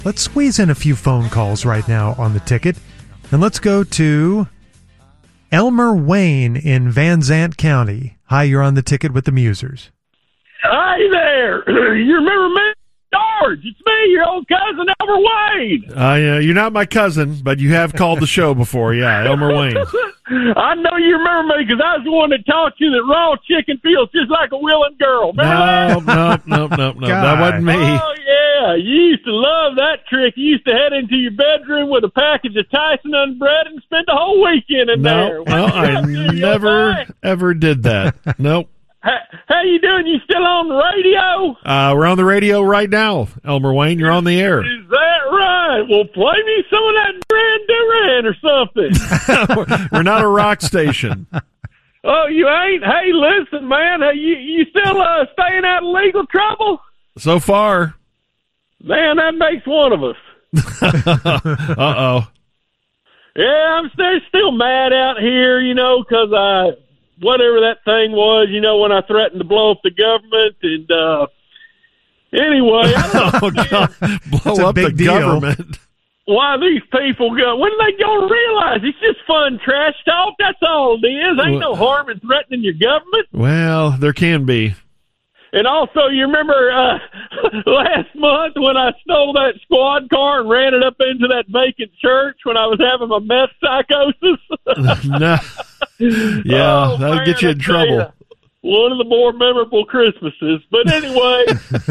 Let's squeeze in a few phone calls right now on the ticket. And let's go to Elmer Wayne in Van Zant County. Hi, you're on the ticket with the Musers. Hi there. You remember me? George, it's me, your old cousin Elmer Wayne. You're not my cousin, but you have called the show before. Yeah, Elmer Wayne. I know you remember me because I was the one that taught you that raw chicken feels just like a willing girl. Remember No. That wasn't me. Oh, yeah. You used to love that trick. You used to head into your bedroom with a package of Tyson bread and spend the whole weekend in there. No, I never, ever did that. Nope. How you doing? You still on the radio? We're on the radio right now, Elmer Wayne. You're on the air. Is that right? Well, play me some of that Duran Duran or something. We're not a rock station. Oh, you ain't? Hey, listen, man. Hey, you still staying out of legal trouble? So far. Man, that makes one of us. Uh-oh. Yeah, I'm still mad out here, because whatever that thing was, when I threatened to blow up the government. And anyway, blow up the government. Why these people go? When are they going to realize it's just fun trash talk? That's all it is. Ain't no harm in threatening your government. Well, there can be. And also, you remember last month when I stole that squad car and ran it up into that vacant church when I was having my meth psychosis? No. Yeah, that'll get you in trouble. One of the more memorable Christmases. But anyway,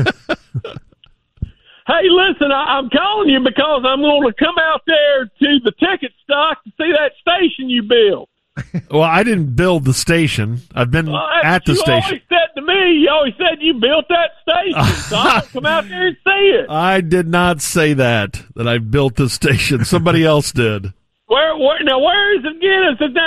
hey, listen, I'm calling you because I'm going to come out there to the ticket stock to see that station you built. Well, I didn't build the station. I've been at the station. You always said you built that station, so I'll come out there and see it. I did not say that I built the station. Somebody else did. Where is it again? Is it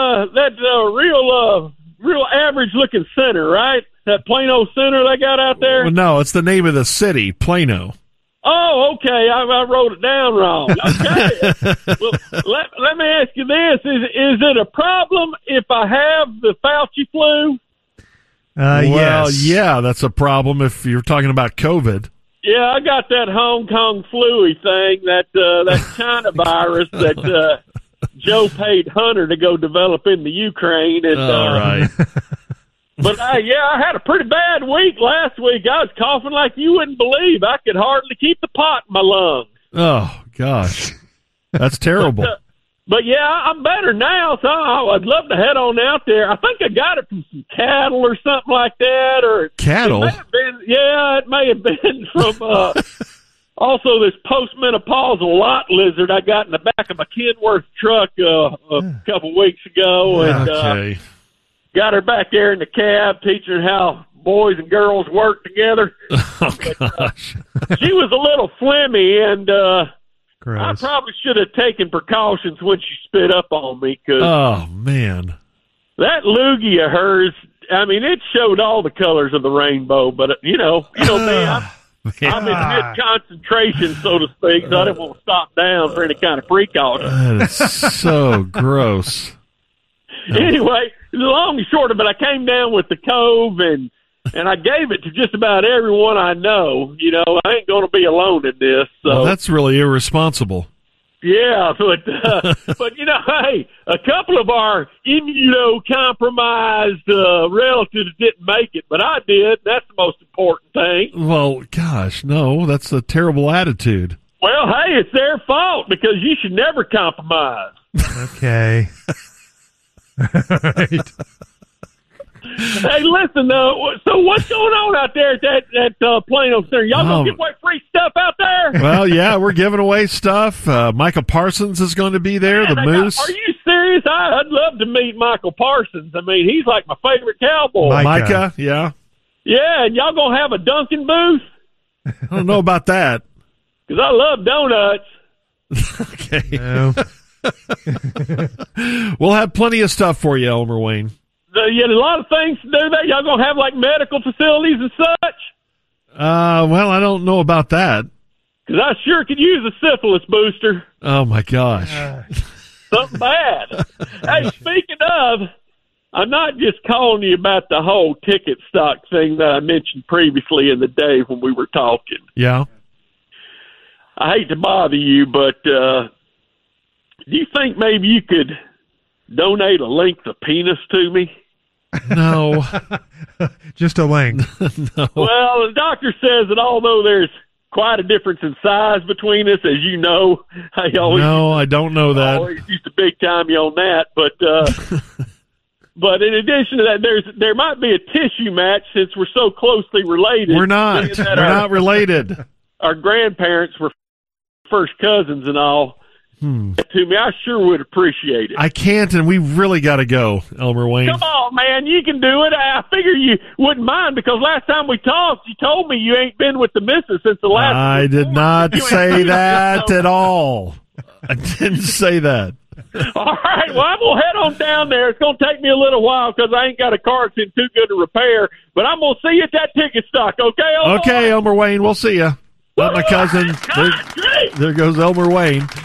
that real average looking center, right? That Plano Center they got out there? Well, no, it's the name of the city, Plano. Oh, okay. I wrote it down wrong. Okay. Well, let me ask you this: Is it a problem if I have the Fauci flu? Well, yes. Yeah, that's a problem if you're talking about COVID. Yeah, I got that Hong Kong flu thing, that China virus that Joe paid Hunter to go develop in the Ukraine. And, all right. But, I had a pretty bad week last week. I was coughing like you wouldn't believe. I could hardly keep the pot in my lungs. Oh, gosh. That's terrible. But I'm better now, so I'd love to head on out there. I think I got it from some cattle or something like that. Or cattle? It may have been from also this postmenopausal lot lizard I got in the back of my Kenworth truck a couple weeks ago. And okay. Got her back there in the cab, teaching her how boys and girls work together. Oh, gosh. She was a little phlegmy, and Gross. I probably should have taken precautions when she spit up on me. Cause oh, man. that loogie of hers, I mean, it showed all the colors of the rainbow. But, me, I'm in mid-concentration, so to speak, so I didn't want to stop down for any kind of precaution. That is so gross. No. Anyway, the long and short of it, I came down with the Cove, and I gave it to just about everyone I know. I ain't going to be alone in this. So. Well, that's really irresponsible. Yeah, but hey, a couple of our immunocompromised relatives didn't make it, but I did. That's the most important thing. Well, gosh, no, that's a terrible attitude. Well, hey, it's their fault because you should never compromise. Okay. Right. Hey, listen, so what's going on out there at that Plano Center? Y'all gonna give away free stuff out there? Well, yeah, we're giving away stuff. Michael Parsons is going to be there, the Moose. Are you serious? I'd love to meet Michael Parsons. I mean, he's like my favorite cowboy. Micah, yeah. Yeah, and y'all gonna have a Dunkin' booth? I don't know about that. Because I love donuts. Okay. No. We'll have plenty of stuff for you, Elmer Wayne. A lot of things to do there. Y'all gonna have like medical facilities and such? Well, I don't know about that. Because I sure could use a syphilis booster. Oh my gosh. Something bad. Hey, speaking of, I'm not just calling you about the whole ticket stock thing that I mentioned previously in the day when we were talking. Yeah. I hate to bother you, but do you think maybe you could donate a length of penis to me? No. Just a length. No. Well, the doctor says that although there's quite a difference in size between us, as you know, I don't know that. always used to big time you on that, but but in addition to that, there might be a tissue match since we're so closely related. We're not. We're not related. Our grandparents were first cousins and all. To me, I sure would appreciate it. I can't, and we really got to go, Elmer Wayne. Come on, man, you can do it. I figure you wouldn't mind because last time we talked, you told me you ain't been with the missus since the last. I did not say that at all. I didn't say that. All right, well, I'm going to head on down there. It's going to take me a little while because I ain't got a car that's in too good to repair, but I'm going to see you at that ticket stock, okay? Okay, Elmer Wayne, we'll see you. Not my cousin. There goes Elmer Wayne.